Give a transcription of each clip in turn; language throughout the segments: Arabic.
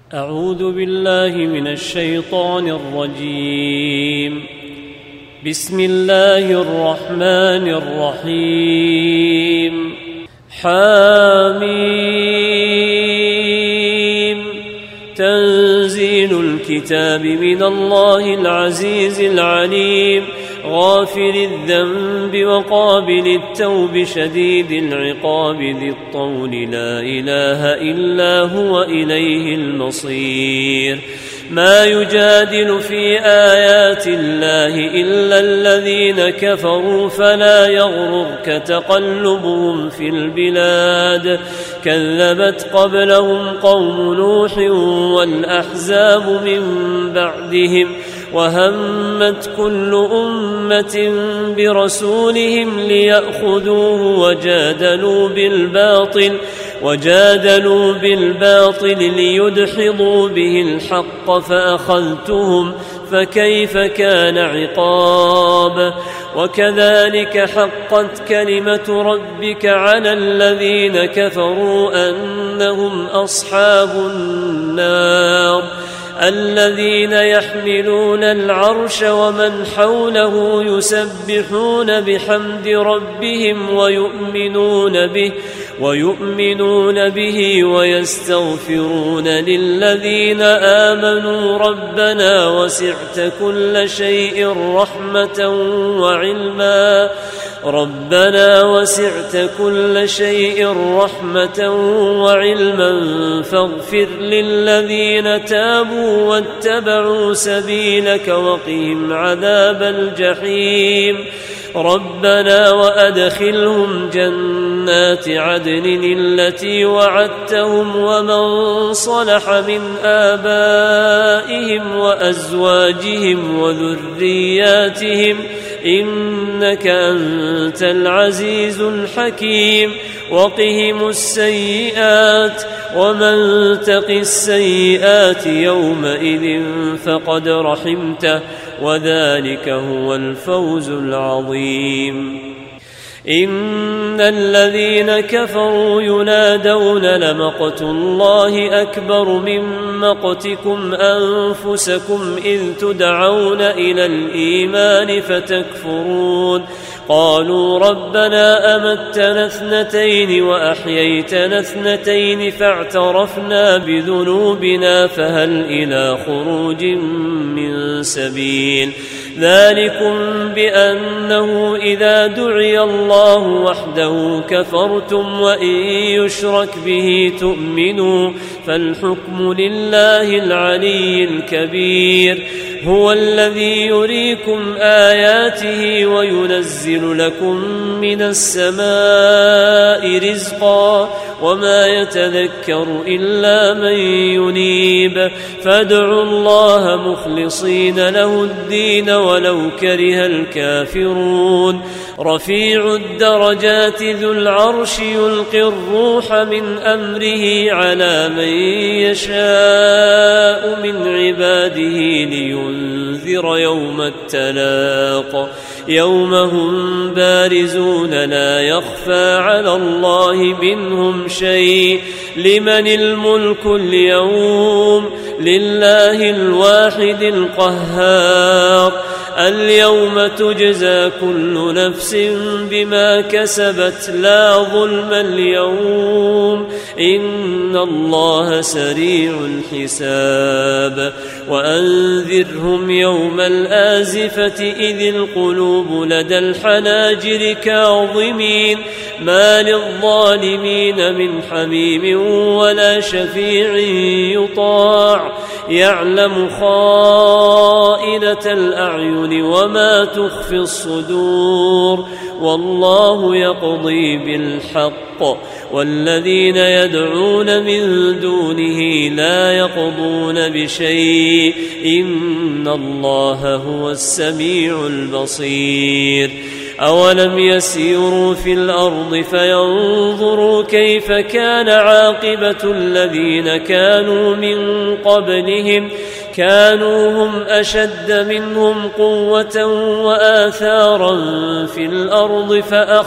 أعوذ بالله من الشيطان الرجيم. بسم الله الرحمن الرحيم. حميم. تنزيل الكتاب من الله العزيز العليم، غافر الذنب وقابل التوب شديد العقاب ذي الطول، لا إله إلا هو إليه المصير. ما يجادل في آيات الله إلا الذين كفروا، فلا يغررك تقلبهم في البلاد. كذبت قبلهم قوم نوح والأحزاب من بعدهم، وهمت كل أمة برسولهم ليأخذوه وجادلوا بالباطل ليدحضوا به الحق، فأخذتهم فكيف كان عقاب. وكذلك حقت كلمة ربك على الذين كفروا أنهم أصحاب النار، الذين يحملون العرش ومن حوله يسبحون بحمد ربهم ويؤمنون به ويستغفرون للذين آمنوا ربنا وسعت كل شيء رحمة وعلما فاغفر للذين تابوا واتبعوا سبيلك وقهم عذاب الجحيم. ربنا وأدخلهم جنات عدن التي وعدتهم ومن صلح من آبائهم وأزواجهم وذرياتهم، إنك أنت العزيز الحكيم. وقهم السيئات، ومن تق السيئات يومئذ فقد رحمته، وذلك هو الفوز العظيم. إن الذين كفروا ينادون لمقت الله أكبر من مقتكم أنفسكم إذ تدعون إلى الإيمان فتكفرون. قالوا ربنا أمتنا اثنتين وأحييتنا اثنتين فاعترفنا بذنوبنا فهل إلى خروج من سبيل. ذلكم بأنه إذا دعي الله وحده كفرتم، وإن يشرك به تؤمنوا، فالحكم لله العلي الكبير. هو الذي يريكم آياته وينزل لكم من السماء رزقا، وما يتذكر إلا من ينيب. فادعوا الله مخلصين له الدين ولو كره الكافرون. رفيع الدرجات ذو العرش يلقي الروح من أمره على من يشاء من عباده لينذر يوم التلاق، يوم هم بارزون لا يخفى على الله منهم شيء. لمن الملك اليوم؟ لله الواحد القهار. اليوم تجزى كل نفس بما كسبت لا ظلم اليوم، إن الله سريع الحساب. وأنذرهم يوم الآزفة إذ القلوب لدى الحناجر كاظمين، ما للظالمين من حميم ولا شفيع يطاع. يعلم خائنة الأعين وما تخفي الصدور، والله يقضي بالحق، والذين يدعون من دونه لا يقضون بشيء، إن الله هو السميع البصير. أولم يسيروا في الأرض فينظروا كيف كان عاقبة الذين كانوا من قبلهم، كانوا هم أشد منهم قوة وآثارا في الأرض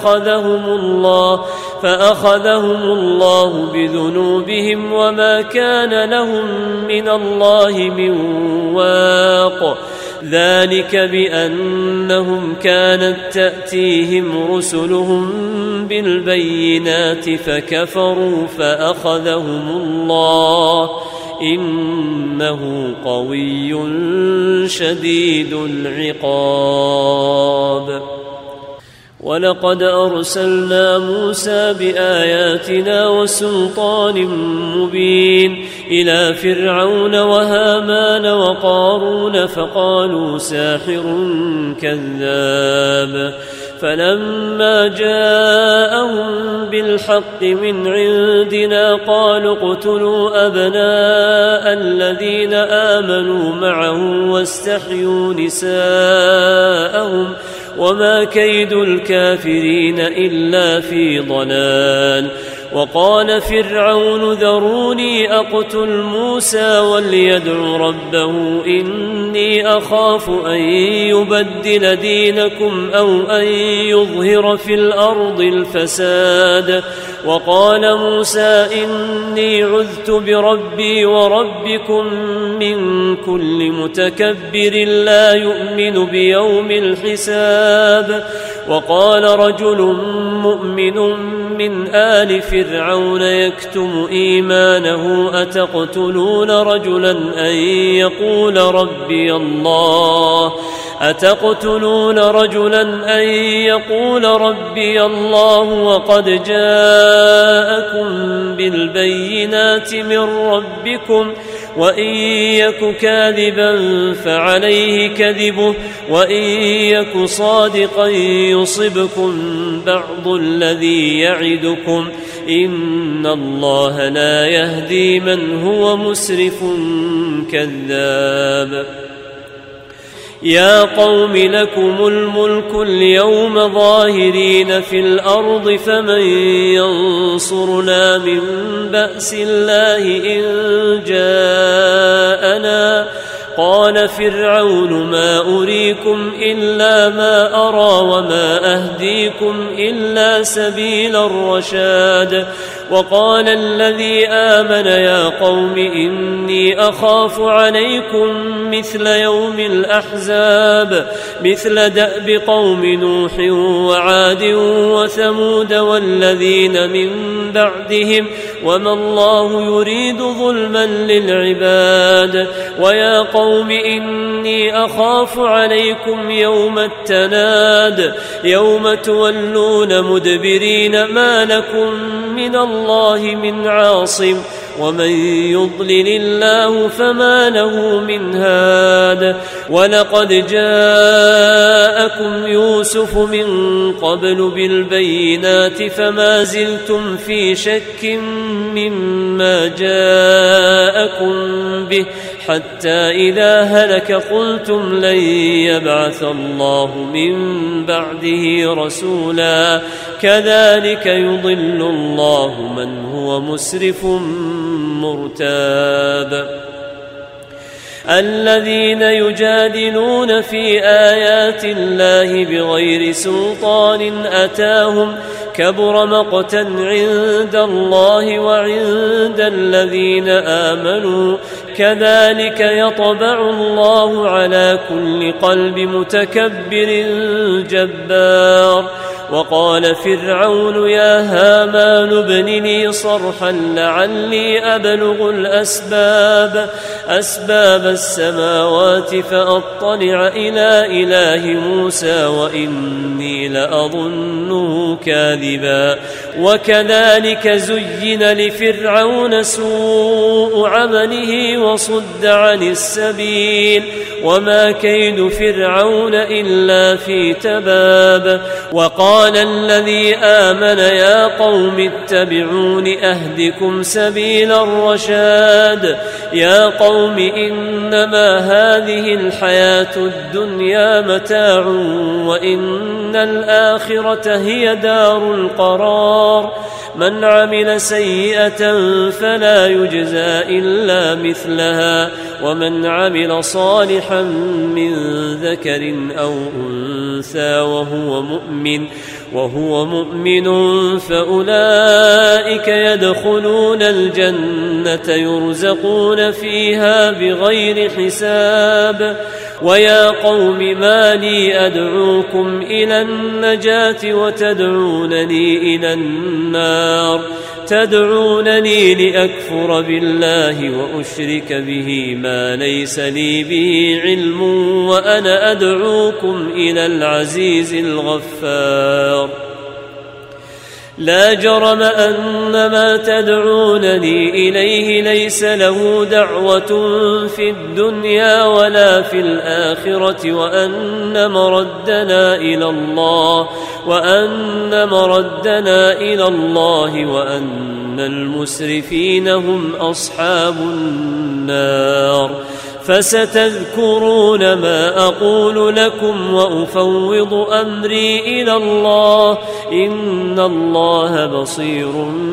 فأخذهم الله بذنوبهم وما كان لهم من الله من واق. ذلك بأنهم كانت تأتيهم رسلهم بالبينات فكفروا فأخذهم الله إنه قوي شديد العقاب. ولقد أرسلنا موسى بآياتنا وسلطان مبين إلى فرعون وهامان وقارون فقالوا ساحر كذاب. فلما جاءهم بالحق من عندنا قالوا اقتلوا أبناء الذين آمنوا معه واستحيوا نساءهم وما كيد الكافرين إلا في ضلال. وقال فرعون ذروني أقتل موسى وليدع ربه إني أخاف أن يبدل دينكم أو أن يظهر في الأرض الفساد. وقال موسى إني عذت بربي وربكم من كل متكبر لا يؤمن بيوم الحساب. وقال رجل مؤمن من آل فرعون يكتم إيمانه أتقتلون رجلا أن يقول ربي الله وقد جاءكم بالبينات من ربكم وإن يك كاذبا فعليه كذبه وإن يك صادقا يصبكم بعض الذي يعدكم إن الله لا يهدي من هو مسرف كذاب. يا قوم لكم الملك اليوم ظاهرين في الأرض فمن ينصرنا من بأس الله إن جاءنا. قال فرعون ما أريكم إلا ما أرى وما أهديكم إلا سبيل الرشاد. وقال الذي آمن يا قوم إني أخاف عليكم مثل يوم الأحزاب مثل دأب قوم نوح وعاد وثمود والذين من بعدهم وما الله يريد ظلما للعباد. ويا قوم إني أخاف عليكم يوم التناد يوم تولون مدبرين ما لكم من الله من عاصم ومن يضلل الله فما له من هاد. ولقد جاءكم يوسف من قبل بالبينات فما زلتم في شك مما جاءكم به حتى إذا هلك قلتم لن يبعث الله من بعده رسولا كذلك يضل الله من هو مسرف مرتاب. الذين يجادلون في آيات الله بغير سلطان أتاهم كبر مقتا عند الله وعند الذين آمنوا كذلك يطبع الله على كل قلب متكبر جبار. وقال فرعون يا هامان ابن لي صرحا لعلي أبلغ أسباب السماوات فأطلع إلى إله موسى وإني لأظنه كاذبا. وكذلك زين لفرعون سوء عمله وصد عن السبيل وما كيد فرعون إلا في تباب. وقال الذي آمن يا قوم اتبعون أهدكم سبيل الرشاد. يا قوم قوم إنما هذه الحياة الدنيا متاع وإن الآخرة هي دار القرار من عمل سيئة فلا يجزى إلا مثلها ومن عمل صالحا من ذكر أو أنثى وهو مؤمن فأولئك يدخلون الجنة يرزقون فيها بغير حساب ويا قوم ما لي أدعوكم إلى النجاة وتدعونني إلى النار تدعونني لأكفر بالله وأشرك به ما ليس لي به علم وأنا أدعوكم إلى العزيز الغفار لا جرم أن ما تدعونني إليه ليس له دعوة في الدنيا ولا في الآخرة وأن مردنا إلى الله وأن المسرفين هم أصحاب النار فستذكرون ما أقول لكم وأفوض أمري إلى الله إن الله بصير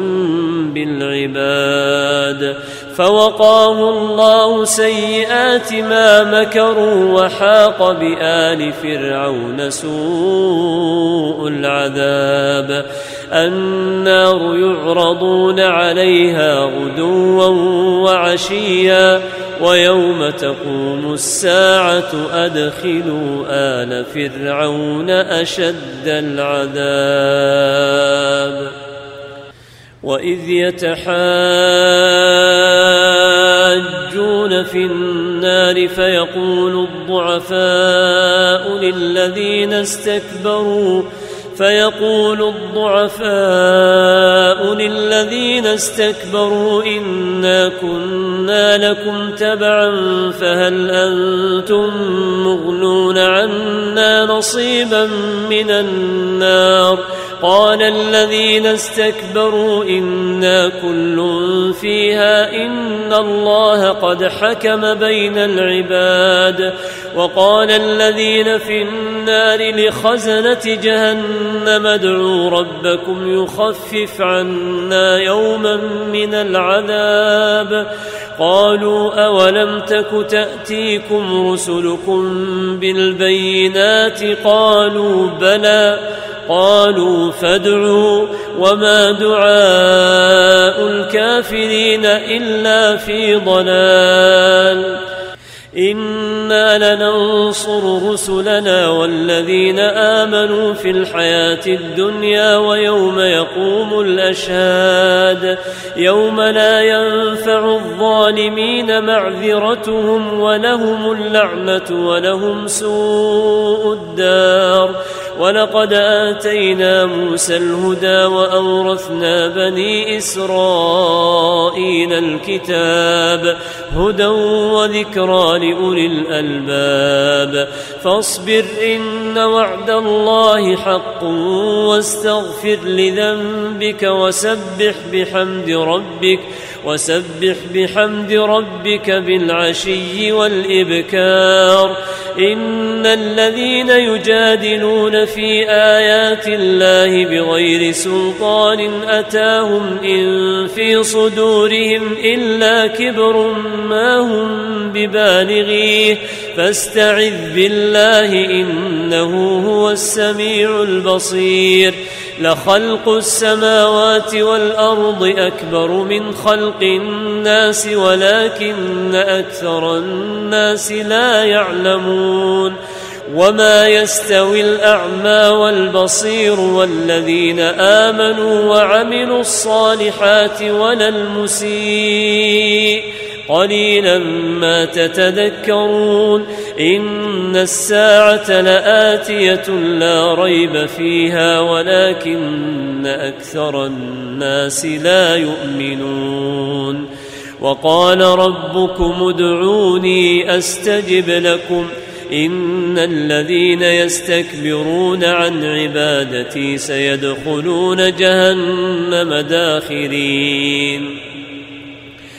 بالعباد فوقاه الله سيئات ما مكروا وحاق بآل فرعون سوء العذاب النار يعرضون عليها غدوا وعشيا ويوم تقوم الساعة أدخلوا آل فرعون أشد العذاب وإذ يتحاجون في النار فيقول الضعفاء للذين استكبروا إنا كنا لكم تبعا فهل أنتم مغنون عنا نصيبا من النار قال الذين استكبروا إنا كل فيها إن الله قد حكم بين العباد وقال الذين في النار لخزنة جهنم ادعوا ربكم يخفف عنا يوما من العذاب قالوا أولم تك تأتيكم رسلكم بالبينات قالوا بلى قالوا فادعوا وما دعاء الكافرين إلا في ضلال إنا لننصر رسلنا والذين آمنوا في الحياة الدنيا ويوم يقوم الأشهاد يوم لا ينفع الظالمين معذرتهم ولهم اللعنة ولهم سوء الدار ولقد آتينا موسى الهدى وأورثنا بني إسرائيل الكتاب هدى وذكرى لأولي الألباب فاصبر إن وعد الله حق واستغفر لذنبك وسبح بحمد ربك بالعشي والإبكار إن الذين يجادلون في آيات الله بغير سلطان أتاهم إن في صدورهم إلا كبر ما هم ببالغيه فاستعذ بالله إنه هو السميع البصير لخلق السماوات والأرض أكبر من خلق الناس ولكن أكثر الناس لا يعلمون وما يستوي الأعمى والبصير والذين آمنوا وعملوا الصالحات ولا المسيء قليلا ما تتذكرون إن الساعة لآتية لا ريب فيها ولكن أكثر الناس لا يؤمنون وقال ربكم ادعوني أستجب لكم إن الذين يستكبرون عن عبادتي سيدخلون جهنم داخرين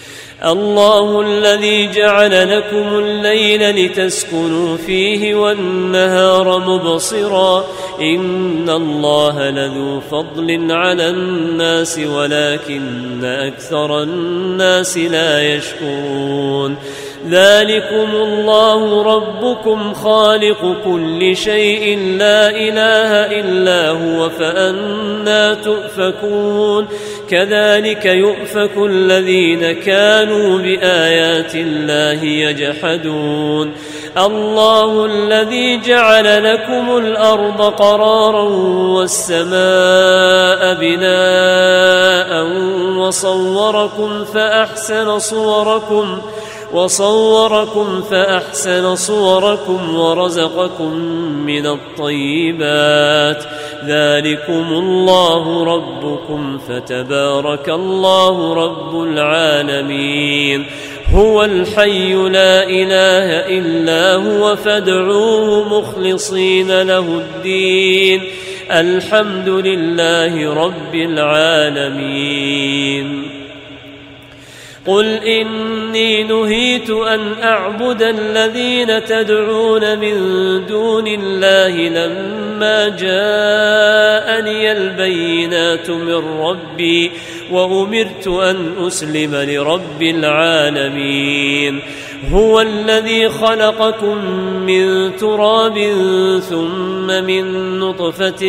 الله الذي جعل لكم الليل لتسكنوا فيه والنهار مبصرا إن الله لذو فضل على الناس ولكن أكثر الناس لا يشكرون ذلكم الله ربكم خالق كل شيء لا إله إلا هو فأنى تؤفكون كذلك يؤفك الذين كانوا بآيات الله يجحدون الله الذي جعل لكم الأرض قرارا والسماء بناء وصوركم فأحسن صوركم ورزقكم من الطيبات ذلكم الله ربكم فتبارك الله رب العالمين هو الحي لا إله إلا هو فادعوه مخلصين له الدين الحمد لله رب العالمين قل إني نهيت أن أعبد الذين تدعون من دون الله لما جاءني البينات من ربي وأمرت أن أسلم لرب العالمين هو الذي خلقكم من تراب ثم من نطفة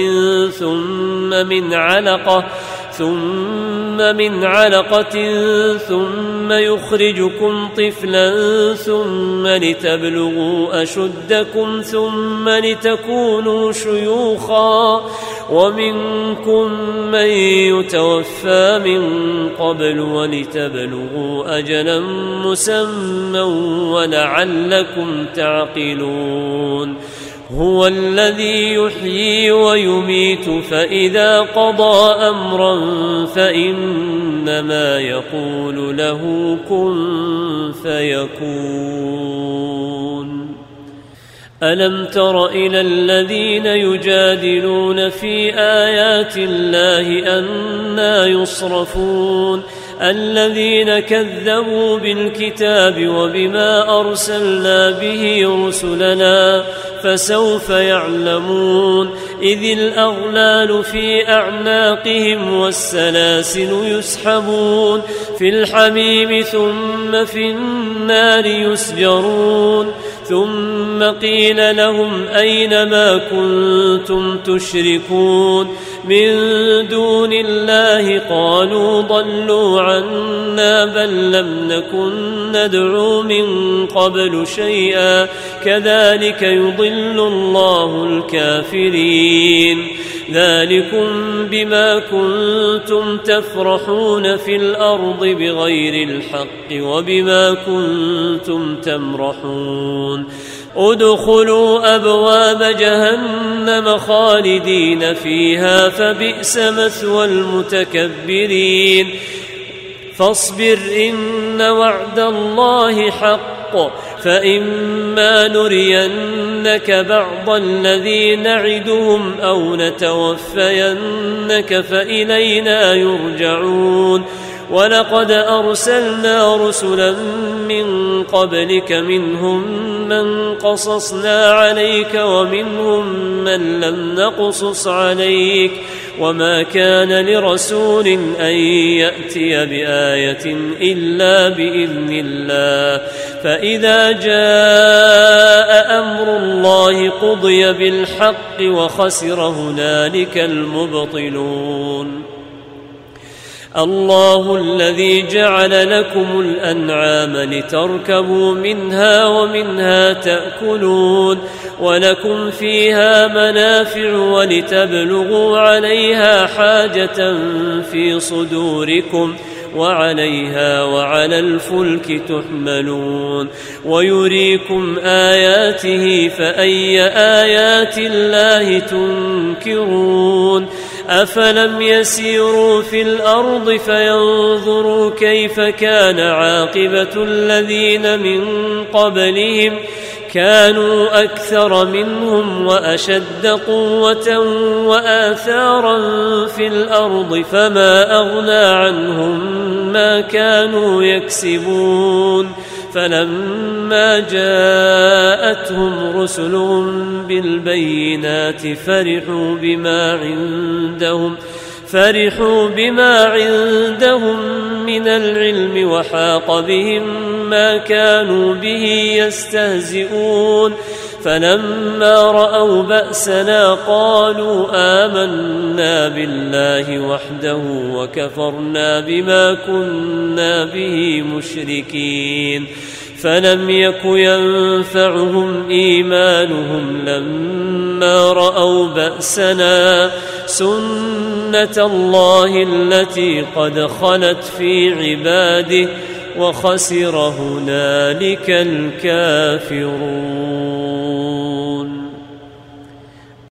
ثم من علقة ثم يخرجكم طفلا ثم لتبلغوا أشدكم ثم لتكونوا شيوخا ومنكم من يتوفى من قبل ولتبلغوا أجلا مسمى ولعلكم تعقلون هو الذي يحيي ويميت فإذا قضى أمرا فإنما يقول له كن فيكون ألم تر إلى الذين يجادلون في آيات الله أنى يصرفون الذين كذبوا بالكتاب وبما أرسلنا به رسلنا فسوف يعلمون إذ الأغلال في أعناقهم والسلاسل يسحبون في الحميم ثم في النار يسجرون ثم قيل لهم أين ما كنتم تشركون من دون الله قالوا ضلوا عنا بل لم نكن ندعو من قبل شيئا كذلك يضل الله الكافرين ذلكم بما كنتم تفرحون في الأرض بغير الحق وبما كنتم تمرحون ادخلوا أبواب جهنم خالدين فيها فبئس مثوى المتكبرين فاصبر إن وعد الله حق فإما نرينك بعض الذي نعدهم أو نتوفينك فإلينا يرجعون ولقد أرسلنا رسلا من قبلك منهم من قصصنا عليك ومنهم من لم نقصص عليك وما كان لرسول أن يأتي بآية إلا بإذن الله فإذا جاء أمر الله قضي بالحق وخسر هنالك المبطلون الله الذي جعل لكم الأنعام لتركبوا منها ومنها تأكلون ولكم فيها منافع ولتبلغوا عليها حاجة في صدوركم وعليها وعلى الفلك تحملون ويريكم آياته فأي آيات الله تنكرون أفلم يسيروا في الأرض فينظروا كيف كان عاقبة الذين من قبلهم كانوا أكثر منهم وأشد قوة وآثارا في الأرض فما أغنى عنهم ما كانوا يكسبون فلما جاءتهم رسلهم بالبينات فرحوا بما عندهم من العلم وحاق بهم ما كانوا به يستهزئون فلما رأوا بأسنا قالوا آمنا بالله وحده وكفرنا بما كنا به مشركين فلم يك ينفعهم إيمانهم لما رأوا بأسنا سنة الله التي قد خلت في عباده وخسر هنالك الكافرون.